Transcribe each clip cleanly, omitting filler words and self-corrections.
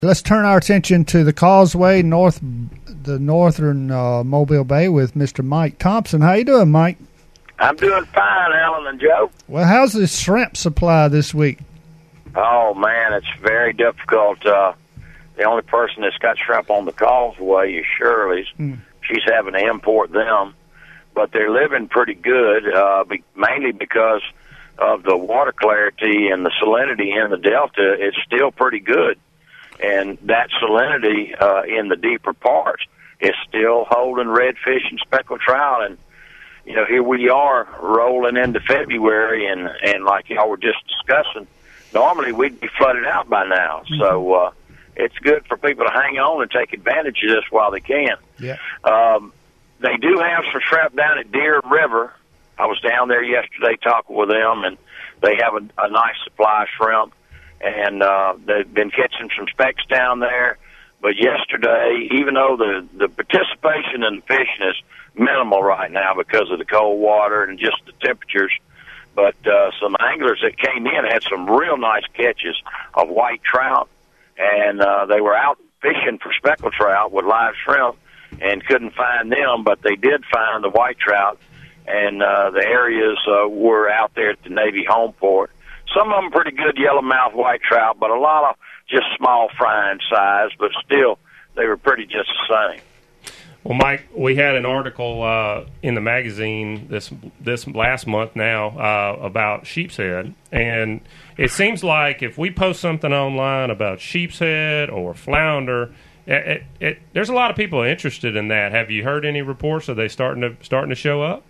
Let's turn our attention to the Causeway, the northern Mobile Bay with Mr. Mike Thompson. How you doing, Mike? I'm doing fine, Alan and Joe. Well, how's the shrimp supply this week? Oh, man, it's very difficult. The only person that's got shrimp on the Causeway is Shirley's. She's having to import them. But they're living pretty good, mainly because of the water clarity and the salinity in the Delta. It's still pretty good. And that salinity in the deeper parts is still holding redfish and speckled trout. And, you know, here we are rolling into February, and like y'all were just discussing, normally we'd be flooded out by now. So it's good for people to hang on and take advantage of this while they can. Yeah. They do have some shrimp down at Deer River. I was down there yesterday talking with them, and they have a nice supply of shrimp. And they've been catching some specks down there. But yesterday, even though the participation in the fishing is minimal right now because of the cold water and just the temperatures, but some anglers that came in had some real nice catches of white trout, and they were out fishing for speckled trout with live shrimp and couldn't find them, but they did find the white trout, and the areas were out there at the Navy home port. Some of them pretty good yellowmouth white trout, but a lot of just small frying size, but still they were pretty just the same. Well, Mike, we had an article in the magazine this last month now about sheepshead, and it seems like if we post something online about sheepshead or flounder, there's a lot of people interested in that. Have you heard any reports? Are they starting to show up?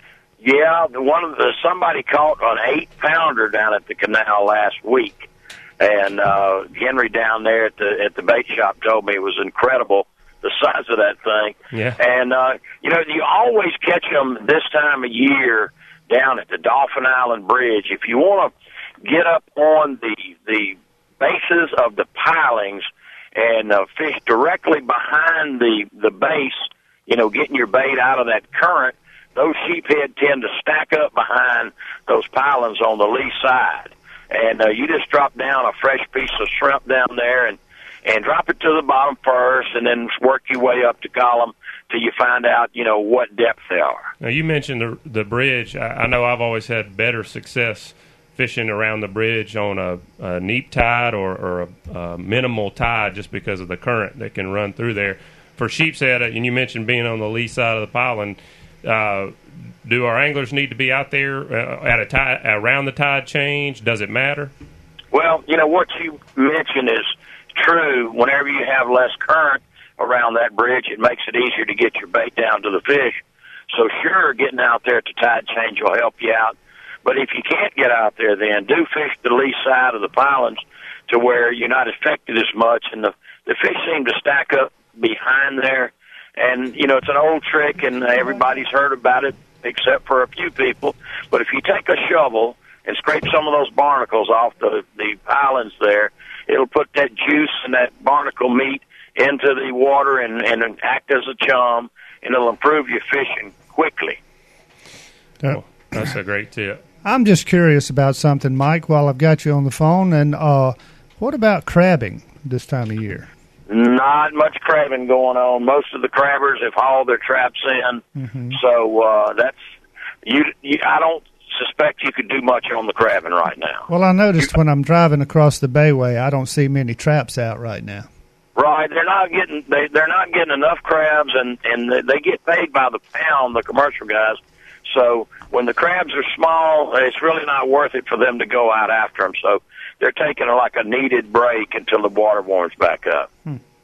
Yeah, somebody caught an 8-pounder down at the canal last week, and Henry down there at the bait shop told me it was incredible, the size of that thing. Yeah. And you always catch them this time of year down at the Dauphin Island Bridge. If you want to get up on the bases of the pilings and fish directly behind the base, getting your bait out of that current, those sheephead tend to stack up behind those pilings on the lee side. And you just drop down a fresh piece of shrimp down there and drop it to the bottom first, and then work your way up the column till you find out, what depth they are. Now, you mentioned the bridge. I know I've always had better success fishing around the bridge on a neap tide or a minimal tide just because of the current that can run through there. For sheepshead, and you mentioned being on the lee side of the piling, do our anglers need to be out there at a tide, around the tide change? Does it matter? Well, what you mentioned is true. Whenever you have less current around that bridge, it makes it easier to get your bait down to the fish. So sure, getting out there at the tide change will help you out. But if you can't get out there, then do fish the lee side of the pilings to where you're not affected as much, and the fish seem to stack up behind there. And, it's an old trick, and everybody's heard about it except for a few people. But if you take a shovel and scrape some of those barnacles off the pilings there, it'll put that juice and that barnacle meat into the water and act as a chum, and it'll improve your fishing quickly. Oh, that's a great tip. I'm just curious about something, Mike, while I've got you on the phone. And what about crabbing this time of year? Not much crabbing going on. Most of the crabbers have hauled their traps in, so that's I don't suspect you could do much on the crabbing right now. Well, I noticed when I'm driving across the Bayway, I don't see many traps out right now. Right, they're not getting enough crabs, and they get paid by the pound, the commercial guys. So when the crabs are small, it's really not worth it for them to go out after them. So they're taking a needed break until the water warms back up.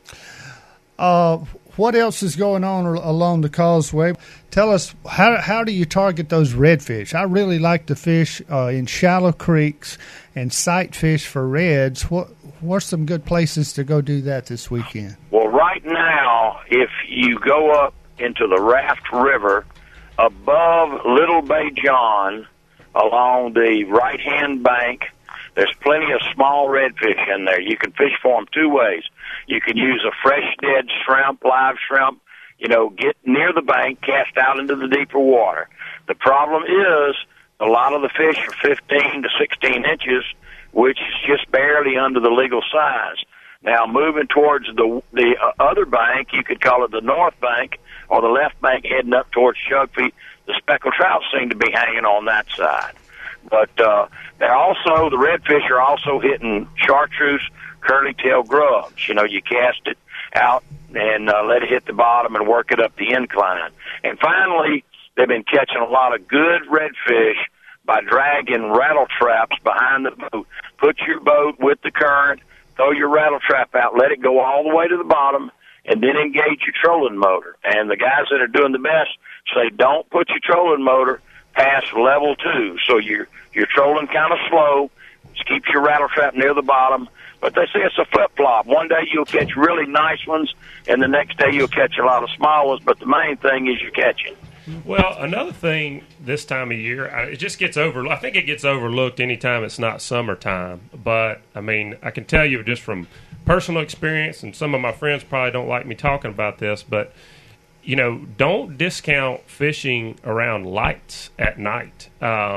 What else is going on along the Causeway? Tell us, how do you target those redfish? I really like to fish in shallow creeks and sight fish for reds. What's some good places to go do that this weekend? Well, right now, if you go up into the Raft River above Little Bay John along the right-hand bank, there's plenty of small redfish in there. You can fish for them two ways. You can use a fresh dead shrimp, live shrimp, get near the bank, cast out into the deeper water. The problem is a lot of the fish are 15 to 16 inches, which is just barely under the legal size. Now, moving towards the other bank, you could call it the north bank or the left bank, heading up towards Chugfee, the speckled trout seem to be hanging on that side. But they're also, the redfish are also hitting chartreuse, curly-tail grubs. You know, you cast it out and let it hit the bottom and work it up the incline. And finally, they've been catching a lot of good redfish by dragging rattle traps behind the boat. Put your boat with the current, throw your rattle trap out, let it go all the way to the bottom, and then engage your trolling motor. And the guys that are doing the best say don't put your trolling motor past level 2. So you're trolling kind of slow. Just keep your rattle trap near the bottom. But they say it's a flip-flop. One day you'll catch really nice ones, and the next day you'll catch a lot of small ones. But the main thing is you're catching. Well, another thing this time of year, it just gets overlooked. I think it gets overlooked anytime it's not summertime. But, I mean, I can tell you just from personal experience, and some of my friends probably don't like me talking about this, but, you know, don't discount fishing around lights at night.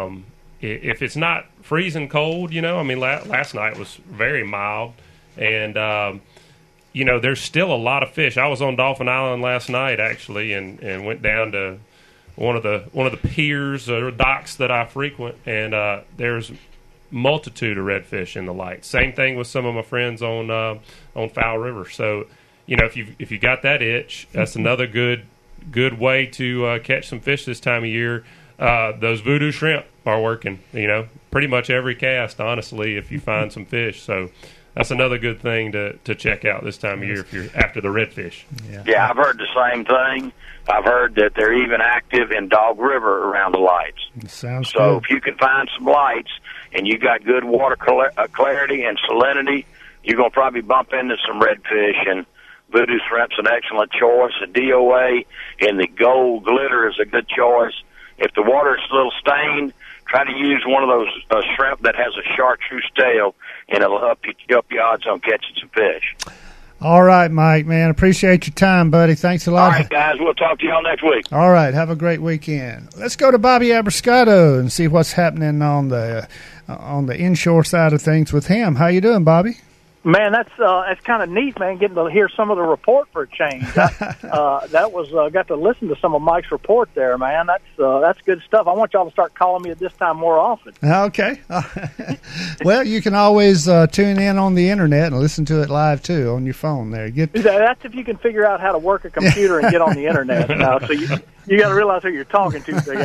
If it's not freezing cold, you know, I mean, last night was very mild, and, you know, there's still a lot of fish. I was on Dolphin Island last night, actually, and went down to one of the piers or docks that I frequent, and there's multitude of redfish in the light. Same thing with some of my friends on Fowl River. So, you know, if you got that itch, that's another good way to catch some fish this time of year. Those voodoo shrimp are working. You know, pretty much every cast, honestly, if you find some fish. So that's another good thing to check out this time of year if you're after the redfish. Yeah, I've heard the same thing. I've heard that they're even active in Dog River around the lights. Sounds so good. If you can find some lights and you got good water clarity and salinity, you're going to probably bump into some redfish, and voodoo shrimp's an excellent choice. The DOA and the gold glitter is a good choice. If the water is a little stained, try to use one of those shrimp that has a chartreuse tail, and it'll help your odds on catching some fish. All right, Mike, man. Appreciate your time, buddy. Thanks a lot. All right, guys. We'll talk to y'all next week. All right. Have a great weekend. Let's go to Bobby Abrascato and see what's happening on the inshore side of things with him. How you doing, Bobby? Man, that's kind of neat, man. Getting to hear some of the report for a change. That was got to listen to some of Mike's report there, man. That's good stuff. I want y'all to start calling me at this time more often. Okay. Well, you can always tune in on the internet and listen to it live too on your phone. There, that's if you can figure out how to work a computer and get on the internet. Now, so you got to realize who you're talking to, Big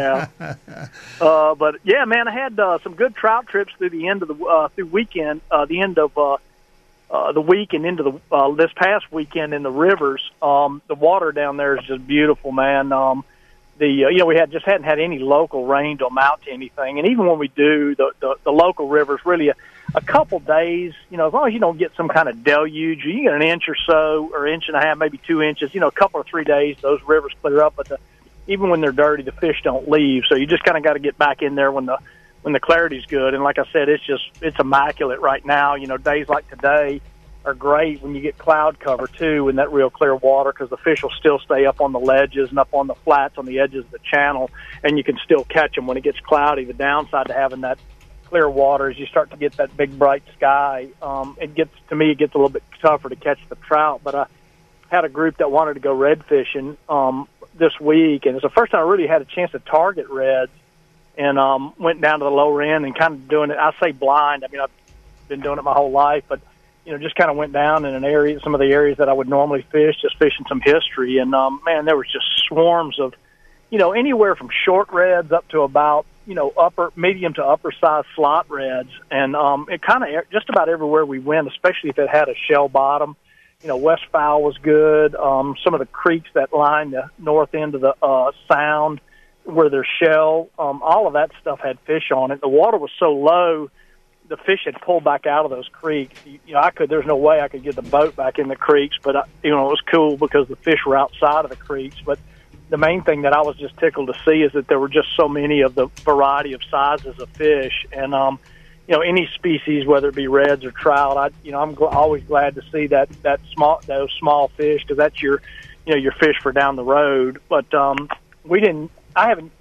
Al. But yeah, man, I had some good trout trips through the end of the weekend. The end of the week and into the this past weekend in the rivers. The water down there is just beautiful, man. We hadn't had any local rain to amount to anything, and even when we do, the local rivers really a couple days. You know, as long as you don't get some kind of deluge, you get an inch or so, or inch and a half, maybe 2 inches. You know, a couple or 3 days, those rivers clear up. But even when they're dirty, the fish don't leave. So you just kind of got to get back in there when the clarity's good. And like I said, it's immaculate right now. You know, days like today are great when you get cloud cover too in that real clear water, because the fish will still stay up on the ledges and up on the flats on the edges of the channel, and you can still catch them when it gets cloudy. The downside to having that clear water is you start to get that big bright sky. It gets a little bit tougher to catch the trout. But I had a group that wanted to go red fishing this week, and it's the first time I really had a chance to target reds. And went down to the lower end and kind of doing it. I say blind. I mean, I've been doing it my whole life, but just kind of went down in some of the areas that I would normally fish, just fishing some history. And man, there was just swarms of, anywhere from short reds up to about medium to upper size slot reds. And it kind of just about everywhere we went, especially if it had a shell bottom. West Fowl was good. Some of the creeks that line the north end of the Sound, where there's shell, all of that stuff had fish on it. The water was so low, the fish had pulled back out of those creeks. There's no way I could get the boat back in the creeks, but it was cool because the fish were outside of the creeks. But the main thing that I was just tickled to see is that there were just so many of the variety of sizes of fish, and any species, whether it be reds or trout, I'm always glad to see those small fish, because that's your fish for down the road. But I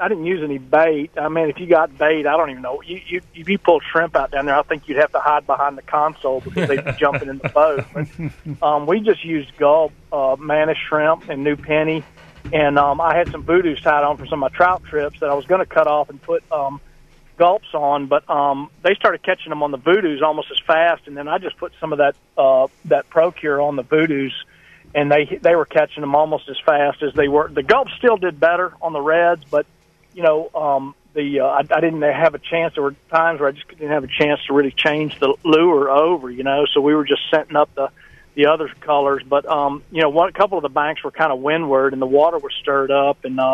didn't use any bait. I mean, if you got bait, I don't even know. If you pull shrimp out down there, I think you'd have to hide behind the console because they'd be jumping in the boat. But we just used gulp, mantis shrimp, and new penny. And I had some voodoos tied on for some of my trout trips that I was going to cut off and put gulps on, but they started catching them on the voodoos almost as fast. And then I just put some of that Procure on the voodoos, and they were catching them almost as fast as they were. The gulps still did better on the reds, but I didn't have a chance. There were times where I just didn't have a chance to really change the lure over, so we were just setting up the other colors. But a couple of the banks were kind of windward, and the water was stirred up, and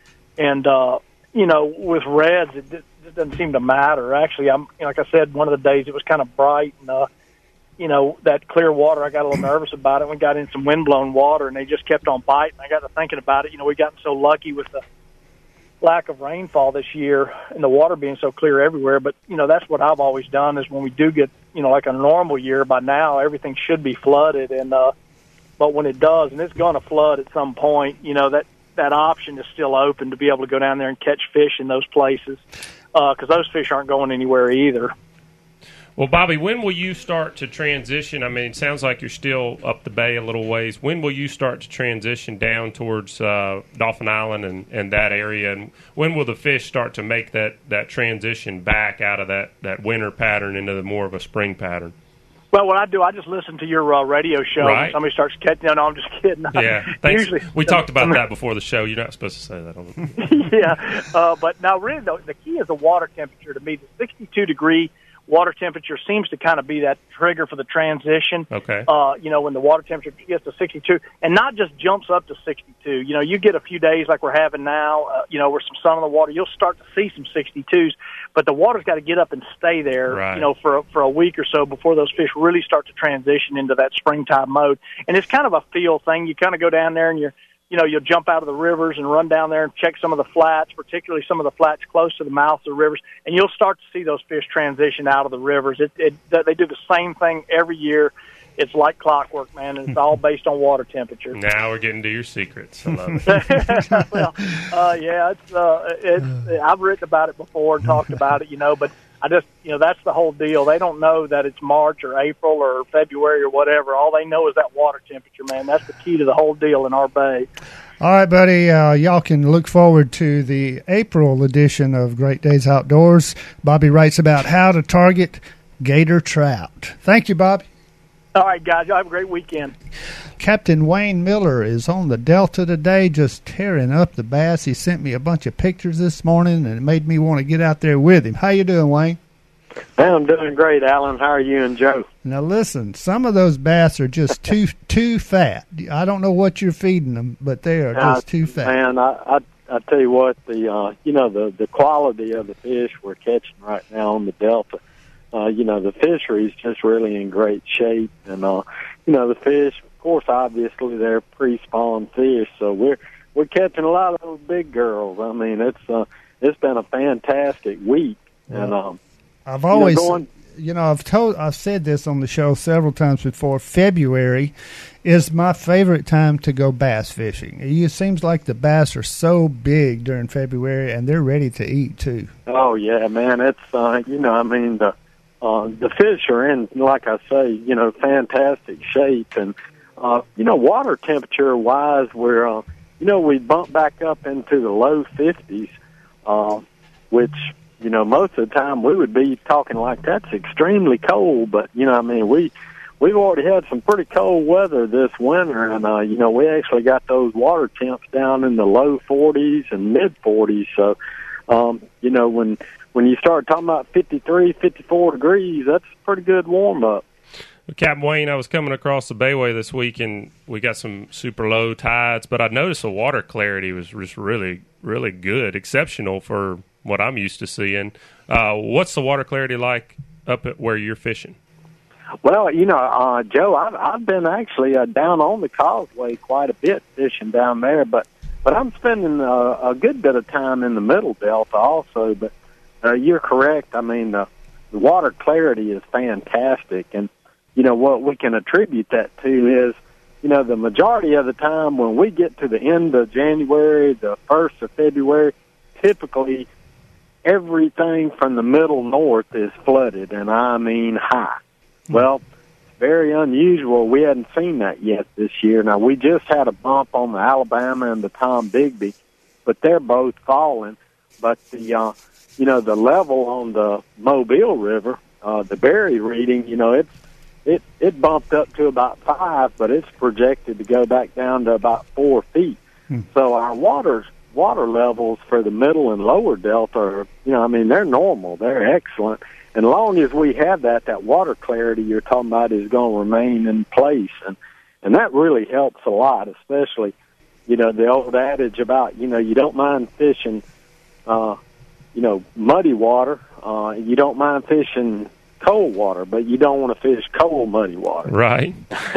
with reds it doesn't seem to matter. Actually, like I said, one of the days it was kind of bright, and that clear water, I got a little nervous about it. We got in some windblown water, and they just kept on biting. I got to thinking about it. We gotten so lucky with the lack of rainfall this year and the water being so clear everywhere. But, that's what I've always done is when we do get, like a normal year, by now everything should be flooded. And but when it does, and it's going to flood at some point, that option is still open to be able to go down there and catch fish in those places because those fish aren't going anywhere either. Well, Bobby, when will you start to transition? I mean, it sounds like you're still up the bay a little ways. When will you start to transition down towards Dauphin Island and that area? And when will the fish start to make that transition back out of that winter pattern into the more of a spring pattern? Well, what I do, I just listen to your radio show. Right. When somebody starts catching, no, I'm just kidding. Yeah, thanks. Usually, we talked about that before the show. You're not supposed to say that on the Yeah, but now really, the key is the water temperature to me. The 62-degree water temperature seems to kind of be that trigger for the transition. Okay. When the water temperature gets to 62, and not just jumps up to 62. You get a few days like we're having now, where some sun on the water, you'll start to see some 62s, but the water's got to get up and stay there, right, for a week or so before those fish really start to transition into that springtime mode. And it's kind of a feel thing. You kind of go down there and you'll jump out of the rivers and run down there and check some of the flats, particularly some of the flats close to the mouths of the rivers, and you'll start to see those fish transition out of the rivers. They do the same thing every year. It's like clockwork, man, and it's all based on water temperature. Now we're getting to your secrets. I love it. Well, I've written about it before and talked about it, but I just, that's the whole deal. They don't know that it's March or April or February or whatever. All they know is that water temperature, man. That's the key to the whole deal in our bay. All right, buddy. Y'all can look forward to the April edition of Great Days Outdoors. Bobby writes about how to target gator trout. Thank you, Bobby. All right, guys. Y'all have a great weekend. Captain Wayne Miller is on the Delta today just tearing up the bass. He sent me a bunch of pictures this morning, and it made me want to get out there with him. How you doing, Wayne? I'm doing great, Alan. How are you and Joe? Now, listen, some of those bass are just too fat. I don't know what you're feeding them, but they are just too fat. Man, I tell you what, the quality of the fish we're catching right now on the Delta, the fishery's just really in great shape. And, the fish, of course, obviously they're pre-spawn fish, so we're catching a lot of those big girls. I mean, it's been a fantastic week. Yeah. And, I've always, I've said this on the show several times before. February is my favorite time to go bass fishing. It seems like the bass are so big during February, and they're ready to eat too. Oh yeah, man! It's the fish are in, like I say, fantastic shape, and water temperature wise, we're we bump back up into the low 50s, which. Most of the time we would be talking like that's extremely cold, but, we've already had some pretty cold weather this winter, and, we actually got those water temps down in the low 40s and mid 40s. So, when you start talking about 53, 54 degrees, that's a pretty good warm up. Captain Wayne, I was coming across the Bayway this week, and we got some super low tides, but I noticed the water clarity was just really, really good, exceptional for what I'm used to seeing. What's the water clarity like up at where you're fishing? Well, Joe, I've been actually down on the causeway quite a bit fishing down there, but I'm spending a good bit of time in the middle delta also. But you're correct. I mean, the water clarity is fantastic, and what we can attribute that to is, the majority of the time when we get to the end of January, the 1st of February, typically everything from the middle north is flooded, and I mean high. Well, it's very unusual. We hadn't seen that yet this year. Now, we just had a bump on the Alabama and the Tom Bigby, but they're both falling. But the the level on the Mobile River, the Berry reading, it bumped up to about 5, but it's projected to go back down to about 4 feet. So our water levels for the middle and lower delta are, they're normal. They're excellent. And as long as we have that water clarity you're talking about is going to remain in place. And that really helps a lot, especially, the old adage about, you don't mind fishing, muddy water. You don't mind fishing cold water, but you don't want to fish cold, muddy water. Right.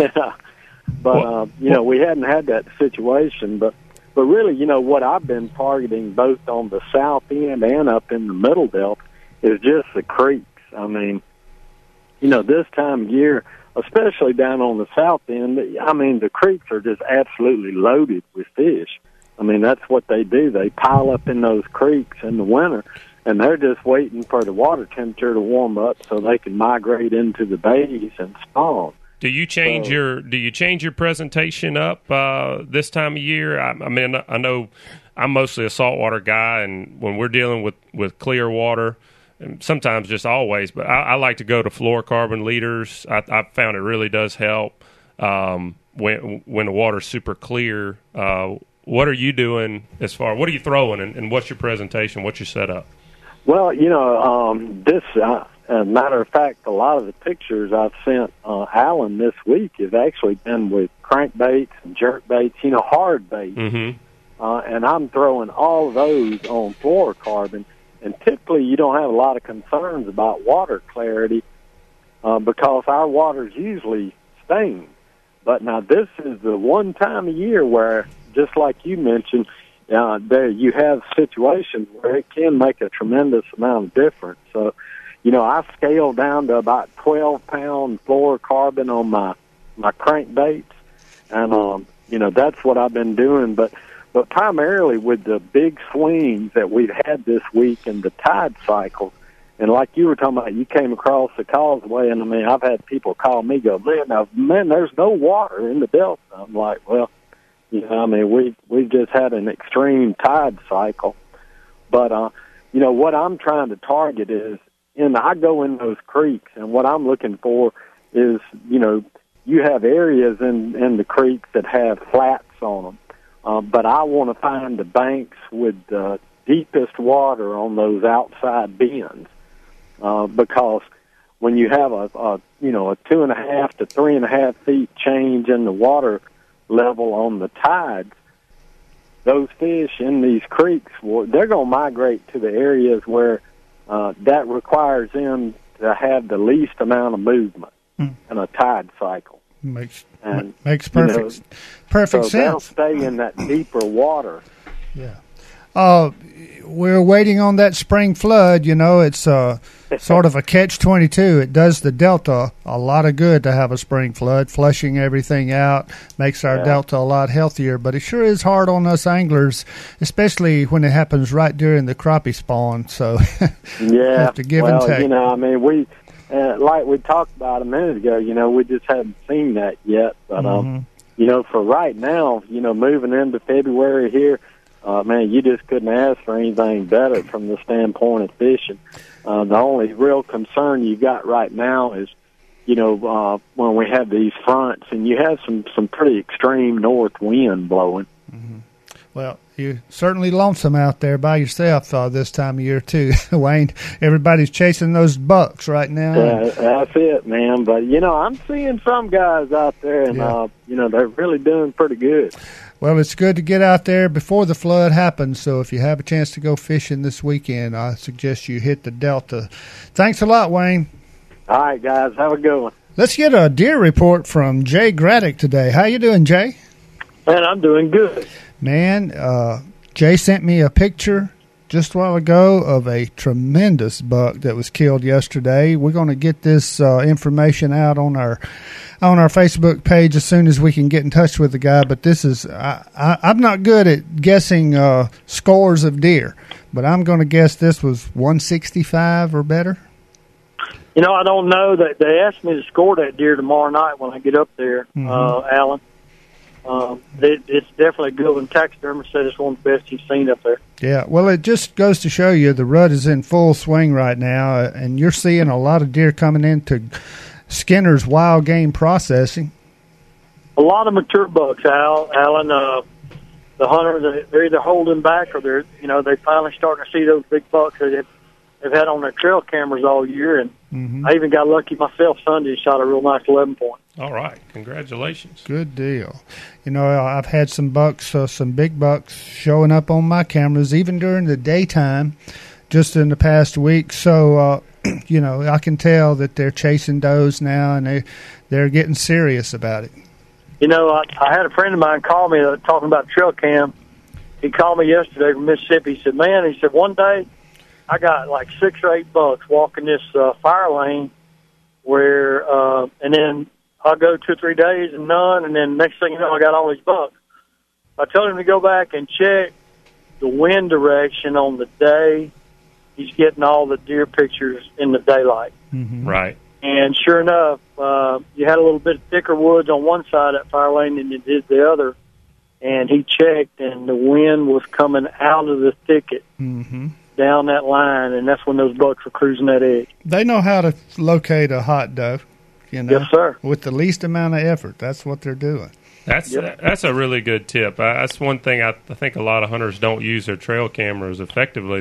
But, we hadn't had that situation. But really, what I've been targeting both on the south end and up in the middle delta is just the creeks. I mean, this time of year, especially down on the south end, the creeks are just absolutely loaded with fish. I mean, that's what they do. They pile up in those creeks in the winter, and they're just waiting for the water temperature to warm up so they can migrate into the bays and spawn. Do you change your presentation up this time of year? I know I'm mostly a saltwater guy, and when we're dealing with clear water, and sometimes just always, but I like to go to fluorocarbon leaders. I found it really does help when the water's super clear. What are you doing what are you throwing, and what's your presentation? What's your setup? Well, this, matter of fact, a lot of the pictures I've sent Alan this week have actually been with crankbaits and jerkbaits, hard baits. Mm-hmm. And I'm throwing all of those on fluorocarbon. And typically you don't have a lot of concerns about water clarity because our water's usually stained. But now this is the one time a year where, just like you mentioned, there you have situations where it can make a tremendous amount of difference. So, I scaled down to about 12-pound fluorocarbon on my crankbaits, and that's what I've been doing. But primarily with the big swings that we've had this week in the tide cycles, and like you were talking about, you came across the causeway, and I've had people call me, go, man, there's no water in the delta. I'm like, well, we've just had an extreme tide cycle. But, what I'm trying to target is, I go in those creeks, and what I'm looking for is, you have areas in the creeks that have flats on them. But I want to find the banks with the deepest water on those outside bends. Because when you have a 2.5 to 3.5 feet change in the water level on the tides, those fish in these creeks, they're going to migrate to the areas where that requires them to have the least amount of movement in a tide cycle. Makes perfect sense. They'll stay in that deeper water. Yeah. We're waiting on that spring flood. It's sort of a catch-22. It does the delta a lot of good to have a spring flood, flushing everything out, makes our delta a lot healthier. But it sure is hard on us anglers, especially when it happens right during the crappie spawn. So we have to give and take. We like we talked about a minute ago. We just haven't seen that yet. But for right now, moving into February here. You just couldn't ask for anything better from the standpoint of fishing. The only real concern you got right now is, when we have these fronts and you have some pretty extreme north wind blowing. Mm-hmm. Well, you're certainly lonesome out there by yourself this time of year, too, Wayne. Everybody's chasing those bucks right now. That's it, man. But, I'm seeing some guys out there, and, they're really doing pretty good. Well, it's good to get out there before the flood happens, so if you have a chance to go fishing this weekend, I suggest you hit the delta. Thanks a lot, Wayne. All right, guys. Have a good one. Let's get a deer report from Jay Graddick today. How you doing, Jay? Man, I'm doing good. Man, Jay sent me a picture just a while ago of a tremendous buck that was killed yesterday. We're going to get this information out on our Facebook page as soon as we can get in touch with the guy. But this is I'm not good at guessing scores of deer, but I'm going to guess this was 165 or better. You know, I don't know. That they asked me to score that deer tomorrow night when I get up there, Alan. It's definitely a good one. Taxidermist said it's one of the best he's seen up there. Yeah, well, it just goes to show you the rut is in full swing right now, and you're seeing a lot of deer coming into Skinner's Wild Game Processing. A lot of mature bucks, Alan. The hunters, they're either holding back or they're finally starting to see those big bucks that they've had on their trail cameras all year. And I even got lucky myself Sunday, shot a real nice 11 point. All right, congratulations. Good deal. You know, I've had some bucks, some big bucks showing up on my cameras, even during the daytime, just in the past week. So, you know, I can tell that they're chasing does now, and they're getting serious about it. You know, I had a friend of mine call me talking about trail cam. He called me yesterday from Mississippi. He said, man, one day I got like 6 or 8 bucks walking this fire lane where, and then I'll go 2 or 3 days and none, and then next thing you know, I got all these bucks. I told him to go back and check the wind direction on the day he's getting all the deer pictures in the daylight. Mm-hmm. Right. And sure enough, you had a little bit thicker woods on one side of that fire lane than you did the other. And he checked, and the wind was coming out of the thicket down that line, and that's when those bucks were cruising that edge. They know how to locate a hot doe, you know, yes, sir. with the least amount of effort. That's what they're doing. That's a really good tip. That's one thing I think a lot of hunters don't use their trail cameras effectively.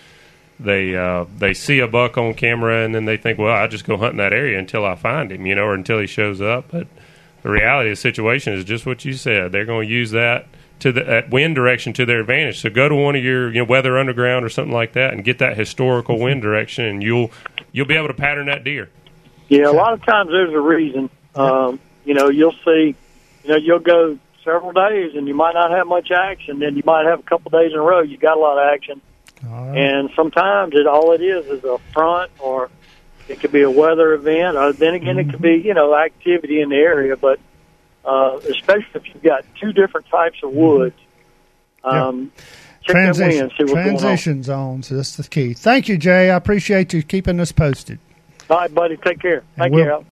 They see a buck on camera and then they think, well, I'll just go hunt in that area until I find him, you know, or until he shows up. But the reality of the situation is just what you said. They're going to use that wind direction to their advantage. So go to one of your Weather Underground or something like that and get that historical wind direction, and you'll be able to pattern that deer. Yeah, a lot of times there's a reason. You know, you'll see, you'll go several days and you might not have much action. Then you might have a couple days in a row you got a lot of action. All right. And sometimes all it is a front, or it could be a weather event. Or then again, it could be, activity in the area. But especially if you've got 2 different types of woods, check that wind, see what's going on. Transition zones, that's the key. Thank you, Jay. I appreciate you keeping us posted. All right, buddy. Take care. Thank you, Al.